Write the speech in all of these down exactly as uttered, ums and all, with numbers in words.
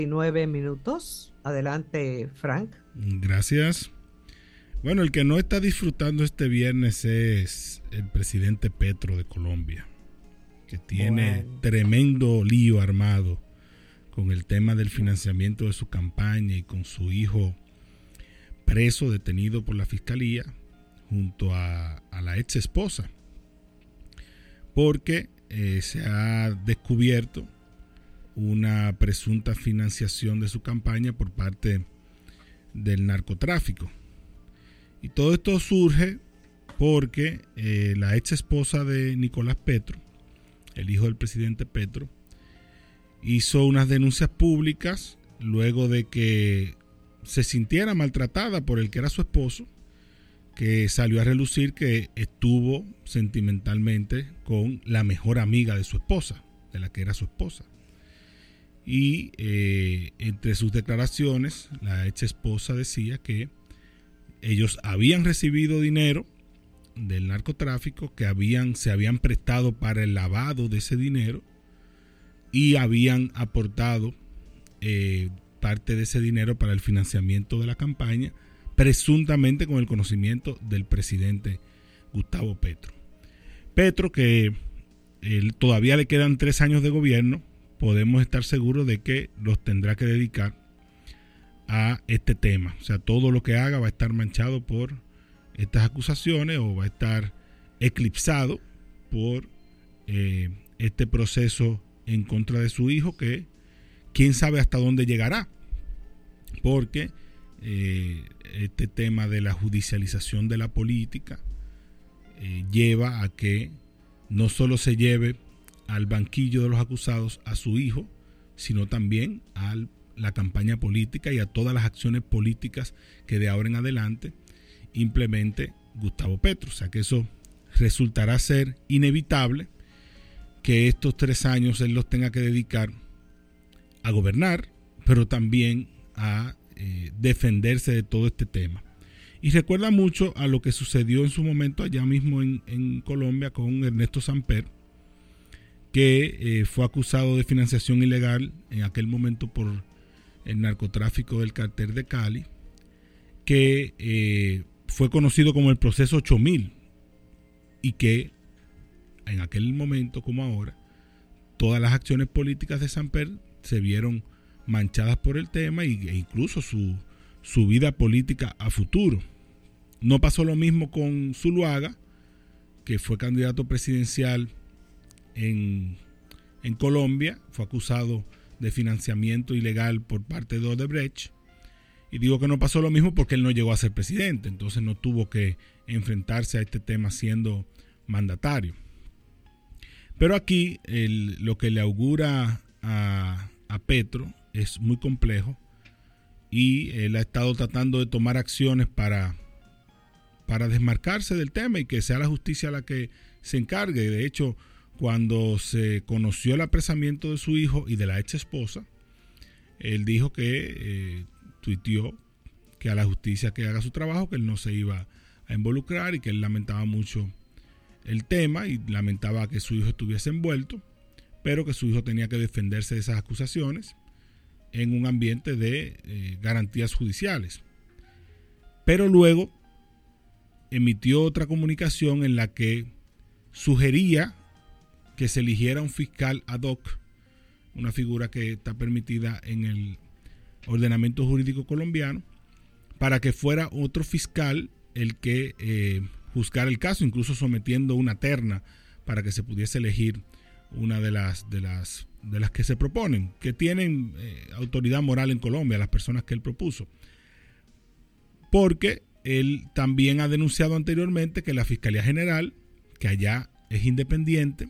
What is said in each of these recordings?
Nueve minutos. Adelante, Frank. Gracias. Bueno, el que no está disfrutando este viernes es el presidente Petro de Colombia, que tiene bueno. tremendo lío armado con el tema del financiamiento de su campaña y con su hijo preso, detenido por la fiscalía, junto a, a la ex esposa, porque eh, se ha descubierto una presunta financiación de su campaña por parte del narcotráfico. Y todo esto surge porque eh, la ex esposa de Nicolás Petro, el hijo del presidente Petro, hizo unas denuncias públicas luego de que se sintiera maltratada por el que era su esposo, que salió a relucir que estuvo sentimentalmente con la mejor amiga de su esposa, de la que era su esposa. Y eh, entre sus declaraciones, la ex esposa decía que ellos habían recibido dinero del narcotráfico, que habían, se habían prestado para el lavado de ese dinero y habían aportado eh, parte de ese dinero para el financiamiento de la campaña, presuntamente con el conocimiento del presidente Gustavo Petro. Petro, que él, todavía le quedan tres años de gobierno, podemos estar seguros de que los tendrá que dedicar a este tema. O sea, todo lo que haga va a estar manchado por estas acusaciones o va a estar eclipsado por eh, este proceso en contra de su hijo, que quién sabe hasta dónde llegará, porque eh, este tema de la judicialización de la política eh, lleva a que no solo se lleve al banquillo de los acusados a su hijo, sino también a la campaña política y a todas las acciones políticas que de ahora en adelante implemente Gustavo Petro. O sea que eso resultará ser inevitable, que estos tres años él los tenga que dedicar a gobernar, pero también a eh, defenderse de todo este tema. Y recuerda mucho a lo que sucedió en su momento allá mismo en, en Colombia con Ernesto Samper, que eh, fue acusado de financiación ilegal en aquel momento por el narcotráfico del cartel de Cali, que eh, fue conocido como el proceso ocho mil, y que en aquel momento como ahora todas las acciones políticas de Samper se vieron manchadas por el tema y, e incluso su, su vida política a futuro. No pasó lo mismo con Zuluaga, que fue candidato presidencial En, en Colombia, fue acusado de financiamiento ilegal por parte de Odebrecht, y digo que no pasó lo mismo porque él no llegó a ser presidente, entonces no tuvo que enfrentarse a este tema siendo mandatario. Pero aquí el, lo que le augura a, a Petro es muy complejo, y él ha estado tratando de tomar acciones para, para desmarcarse del tema y que sea la justicia la que se encargue. De hecho, cuando se conoció el apresamiento de su hijo y de la ex esposa, él dijo que, eh, tuiteó que a la justicia que haga su trabajo, que él no se iba a involucrar y que él lamentaba mucho el tema y lamentaba que su hijo estuviese envuelto, pero que su hijo tenía que defenderse de esas acusaciones en un ambiente de eh, garantías judiciales. Pero luego emitió otra comunicación en la que sugería que se eligiera un fiscal ad hoc, una figura que está permitida en el ordenamiento jurídico colombiano, para que fuera otro fiscal el que eh, juzgara el caso, incluso sometiendo una terna para que se pudiese elegir una de las de las de las que se proponen, que tienen eh, autoridad moral en Colombia, las personas que él propuso. Porque él también ha denunciado anteriormente que la Fiscalía General, que allá es independiente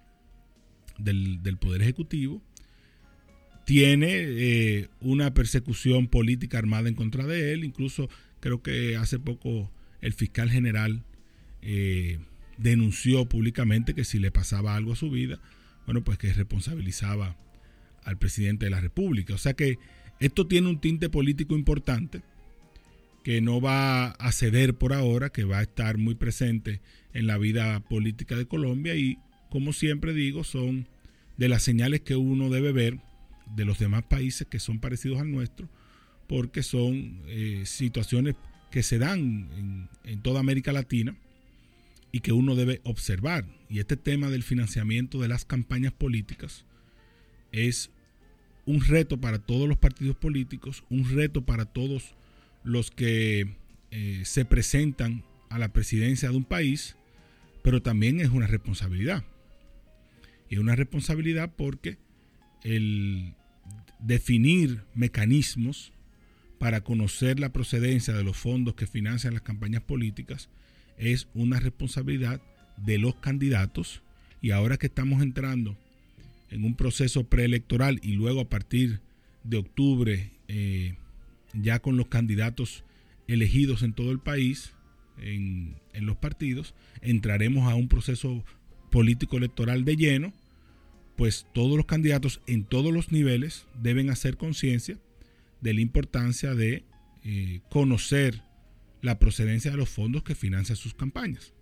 Del, del Poder Ejecutivo, tiene eh, una persecución política armada en contra de él. Incluso creo que hace poco el fiscal general eh, denunció públicamente que si le pasaba algo a su vida, bueno, pues que responsabilizaba al presidente de la República. O sea que esto tiene un tinte político importante, que no va a ceder por ahora, que va a estar muy presente en la vida política de Colombia, y como siempre digo, son de las señales que uno debe ver de los demás países que son parecidos al nuestro, porque son eh, situaciones que se dan en, en toda América Latina y que uno debe observar. Y este tema del financiamiento de las campañas políticas es un reto para todos los partidos políticos, un reto para todos los que eh, se presentan a la presidencia de un país, pero también es una responsabilidad. Y es una responsabilidad porque el definir mecanismos para conocer la procedencia de los fondos que financian las campañas políticas es una responsabilidad de los candidatos. Y ahora que estamos entrando en un proceso preelectoral y luego a partir de octubre eh, ya con los candidatos elegidos en todo el país, en, en los partidos, entraremos a un proceso político electoral de lleno, pues todos los candidatos en todos los niveles deben hacer conciencia de la importancia de eh, conocer la procedencia de los fondos que financian sus campañas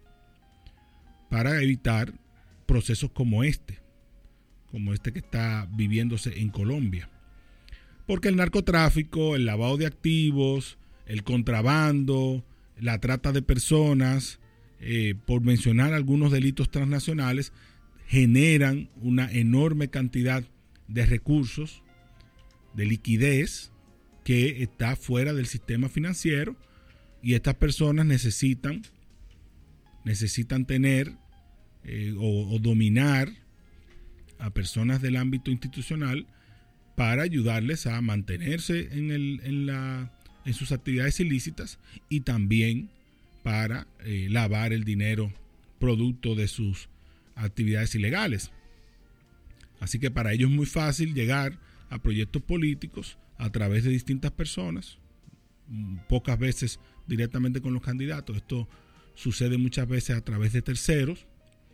para evitar procesos como este, como este que está viviéndose en Colombia. Porque el narcotráfico, el lavado de activos, el contrabando, la trata de personas, eh, por mencionar algunos delitos transnacionales, generan una enorme cantidad de recursos, de liquidez, que está fuera del sistema financiero, y estas personas necesitan, necesitan tener eh, o, o dominar a personas del ámbito institucional para ayudarles a mantenerse en, el, en, la, en sus actividades ilícitas y también para eh, lavar el dinero producto de sus actividades ilegales. Así que para ellos es muy fácil llegar a proyectos políticos a través de distintas personas, pocas veces directamente con los candidatos. Esto sucede muchas veces a través de terceros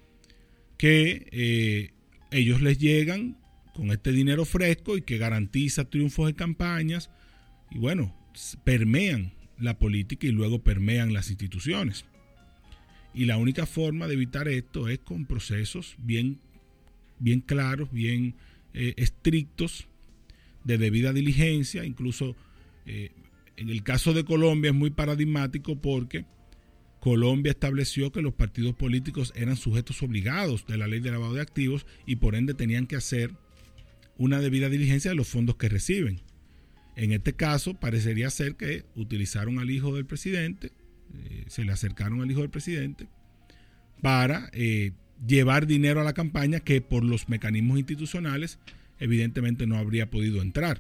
que eh, ellos les llegan con este dinero fresco y que garantiza triunfos de campañas y bueno, permean la política y luego permean las instituciones. Y la única forma de evitar esto es con procesos bien, bien claros, bien eh, estrictos, de debida diligencia. Incluso eh, en el caso de Colombia es muy paradigmático porque Colombia estableció que los partidos políticos eran sujetos obligados de la ley de lavado de activos y por ende tenían que hacer una debida diligencia de los fondos que reciben. En este caso parecería ser que utilizaron al hijo del presidente, eh, se le acercaron al hijo del presidente para eh, llevar dinero a la campaña que por los mecanismos institucionales evidentemente no habría podido entrar.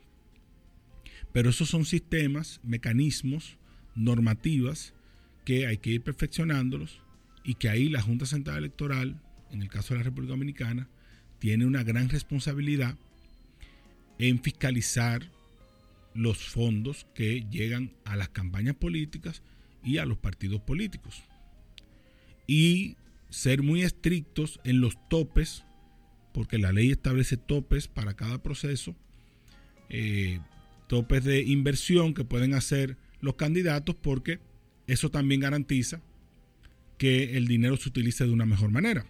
Pero esos son sistemas, mecanismos, normativas que hay que ir perfeccionándolos y que ahí la Junta Central Electoral, en el caso de la República Dominicana, tiene una gran responsabilidad en fiscalizar los fondos que llegan a las campañas políticas y a los partidos políticos. Y ser muy estrictos en los topes, porque la ley establece topes para cada proceso, eh, topes de inversión que pueden hacer los candidatos, porque eso también garantiza que el dinero se utilice de una mejor manera.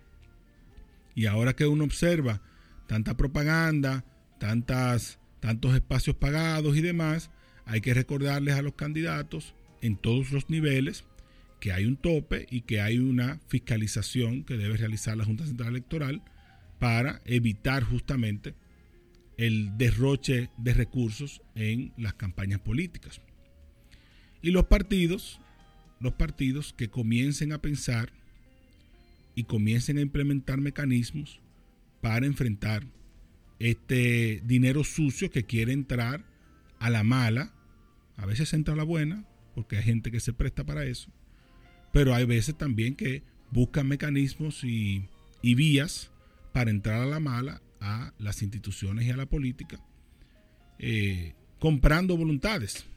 Y ahora que uno observa tanta propaganda, tantas, tantos espacios pagados y demás, hay que recordarles a los candidatos en todos los niveles que hay un tope y que hay una fiscalización que debe realizar la Junta Central Electoral para evitar justamente el derroche de recursos en las campañas políticas. Y los partidos, los partidos que comiencen a pensar y comiencen a implementar mecanismos para enfrentar este dinero sucio que quiere entrar a la mala. A veces entra a la buena, porque hay gente que se presta para eso, pero hay veces también que buscan mecanismos y, y vías para entrar a la mala a las instituciones y a la política, eh, comprando voluntades.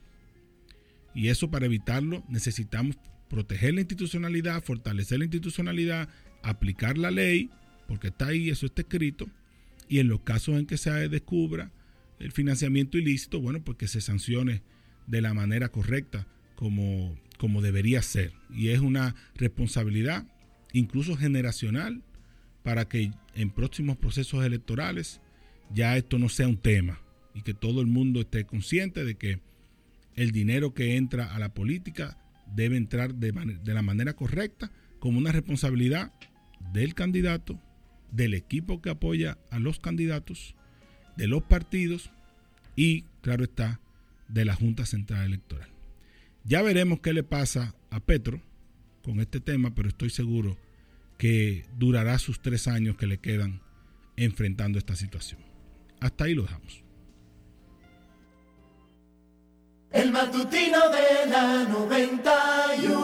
Y eso, para evitarlo, necesitamos proteger la institucionalidad, fortalecer la institucionalidad, aplicar la ley, porque está ahí, eso está escrito, y en los casos en que se descubra el financiamiento ilícito, bueno, pues que se sancione de la manera correcta, como, como debería ser. Y es una responsabilidad, incluso generacional, para que en próximos procesos electorales ya esto no sea un tema y que todo el mundo esté consciente de que el dinero que entra a la política debe entrar de, man- de la manera correcta, como una responsabilidad del candidato, del equipo que apoya a los candidatos, de los partidos y, claro está, de la Junta Central Electoral. Ya veremos qué le pasa a Petro con este tema, pero estoy seguro que durará sus tres años que le quedan enfrentando esta situación. Hasta ahí lo dejamos. El matutino de la noventa y uno.